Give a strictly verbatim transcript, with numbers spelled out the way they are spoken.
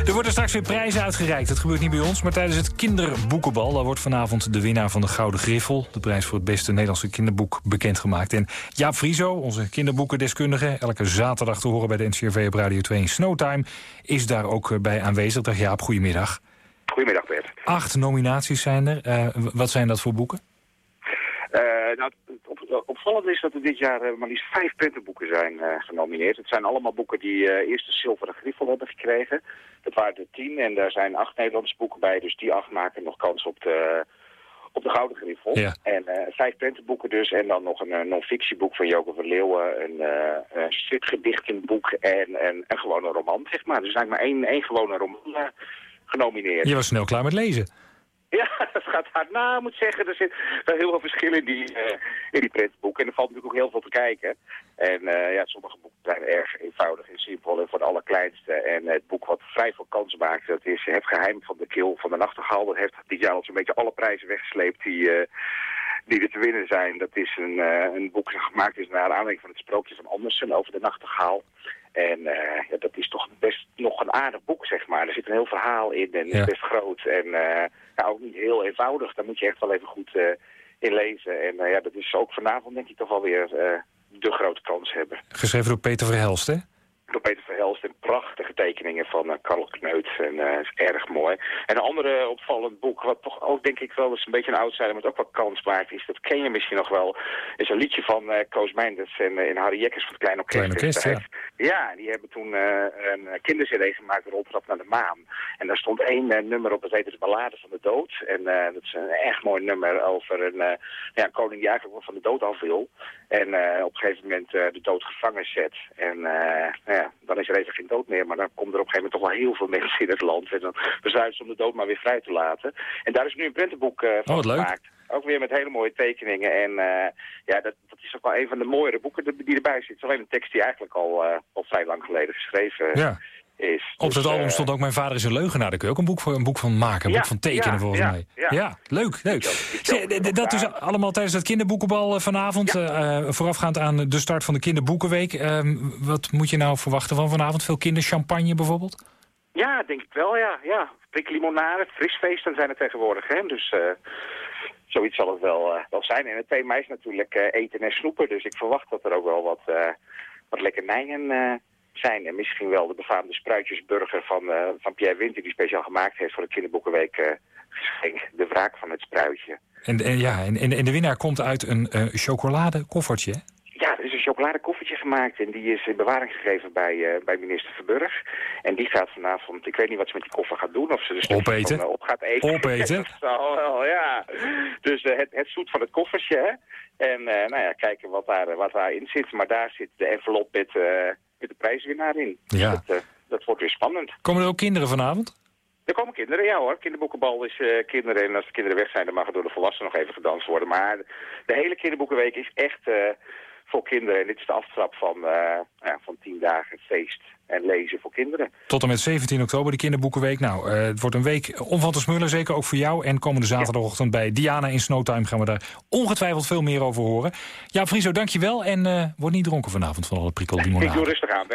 Er worden straks weer prijzen uitgereikt. Dat gebeurt niet bij ons, maar tijdens het kinderboekenbal. Daar wordt vanavond de winnaar van de Gouden Griffel, de prijs voor het beste Nederlandse kinderboek, bekendgemaakt. En Jaap Frieso, onze kinderboekendeskundige, elke zaterdag te horen bij de N C R V op Radio twee in Snowtime, is daar ook bij aanwezig. Dag Jaap, goedemiddag. Goedemiddag, Bert. Acht nominaties zijn er. Uh, wat zijn dat voor boeken? Uh, nou, het op, opvallend is dat er dit jaar uh, maar liefst vijf prentenboeken zijn uh, genomineerd. Het zijn allemaal boeken die uh, eerst de zilveren griffel hebben gekregen. Dat waren er tien en daar zijn acht Nederlandse boeken bij. Dus die acht maken nog kans op de, op de gouden griffel. Ja. En uh, vijf prentenboeken dus. En dan nog een uh, non-fictieboek van Joke van Leeuwen. Een, uh, een stripgedichtenboek en een, een gewone roman, zeg maar. Dus er is eigenlijk maar één, één gewone roman uh, genomineerd. Je was snel klaar met lezen. Ja, dat gaat hard. Nou, ik moet zeggen, er zit wel heel veel verschil in die, uh, in die printboeken. En er valt natuurlijk ook heel veel te kijken. En uh, ja, sommige boeken zijn erg eenvoudig en simpel en voor de allerkleinste. En uh, het boek wat vrij veel kans maakt, dat is Het Geheim van de Kil van de Nachtegaal. Dat heeft dit jaar al zo'n beetje alle prijzen weggesleept die, uh, die er te winnen zijn. Dat is een, uh, een boek dat gemaakt is naar aanleiding van het sprookje van Andersen over de Nachtegaal. En uh, ja, dat is toch best nog een aardig boek, zeg maar. Er zit een heel verhaal in en ja. best groot. En uh, ja, ook niet heel eenvoudig. Daar moet je echt wel even goed uh, in lezen. En uh, ja, dat is ook vanavond denk ik toch wel weer uh, de grote kans hebben. Geschreven door Peter Verhelst, hè? Door Peter Verhelst en prachtige tekeningen van uh, Karl Kneut. En uh, is erg mooi. En een andere opvallend boek, wat toch ook denk ik wel eens een beetje een outsider, maar ook wel kans maakt, is, dat ken je misschien nog wel, is een liedje van uh, Koos Meinders en, uh, en Harry Jekkers van het Klein Orkest. Klein Orkest, ja. Ja, die hebben toen uh, een kindercd gemaakt, Roltrap naar de Maan. En daar stond één uh, nummer op, dat heette de Ballade van de Dood. En uh, dat is een echt mooi nummer over een, uh, ja, een koning die eigenlijk van de dood af wil. En uh, op een gegeven moment uh, de dood gevangen zet. En uh, nou ja, dan is er even geen dood meer. Maar dan komt er op een gegeven moment toch wel heel veel mensen in het land. En dan besluiten ze om de dood maar weer vrij te laten. En daar is nu een prentenboek uh, van oh, gemaakt. Leuk. Ook weer met hele mooie tekeningen. En uh, ja, dat, dat is ook wel een van de mooiere boeken die erbij zit. Het is alleen een tekst die eigenlijk al, uh, al vrij lang geleden geschreven ja. is. Op dat dus, album uh, stond ook Mijn Vader is een Leugenaar. Daar kun je ook een boek, voor, een boek van maken. Een ja, boek van tekenen ja, volgens ja, mij. Ja, ja leuk. leuk. Zee, dat is allemaal tijdens het kinderboekenbal vanavond. Ja. Uh, voorafgaand aan de start van de kinderboekenweek. Uh, wat moet je nou verwachten van vanavond? Veel kinderchampagne bijvoorbeeld? Ja, denk ik wel, ja. ja. Priklimonade, frisfeesten zijn er tegenwoordig. Hè? Dus uh, zoiets zal het wel, uh, wel zijn. En het thema is natuurlijk uh, eten en snoepen. Dus ik verwacht dat er ook wel wat, uh, wat lekkernijen uh, zijn. En misschien wel de befaamde spruitjesburger van, uh, van Pierre Winter, die speciaal gemaakt heeft voor de kinderboekenweek uh, geschenk. De wraak van het spruitje. En, en, ja, en, en de winnaar komt uit een uh, chocoladekoffertje, hè? Ja, er is een chocoladekoffertje gemaakt en die is in bewaring gegeven bij, uh, bij minister Verburg. En die gaat vanavond, ik weet niet wat ze met die koffer gaat doen, of ze de opeten. Van, uh, op gaat eten. Opeten. Dat zal wel, ja. Dus uh, het, het zoet van het koffertje, hè. En uh, nou ja, kijken wat, daar, wat daarin zit. Maar daar zit de envelop met, uh, met de prijswinnaar in. Ja. Dus dat, uh, dat wordt weer spannend. Komen er ook kinderen vanavond? Er komen kinderen, ja hoor. Kinderboekenbal is uh, kinderen. En als de kinderen weg zijn, dan mag er door de volwassenen nog even gedanst worden. Maar de hele kinderboekenweek is echt uh, voor kinderen. En dit is de aftrap van, uh, ja, van tien dagen feest en lezen voor kinderen. Tot en met zeventien oktober, de kinderboekenweek. Nou, uh, het wordt een week om van te smullen, zeker ook voor jou. En komende zaterdagochtend bij Diana in Snowtime gaan we daar ongetwijfeld veel meer over horen. Ja, Frieso, dankjewel. En uh, word niet dronken vanavond van alle prikkellimonade. Ik doe rustig aan, hè.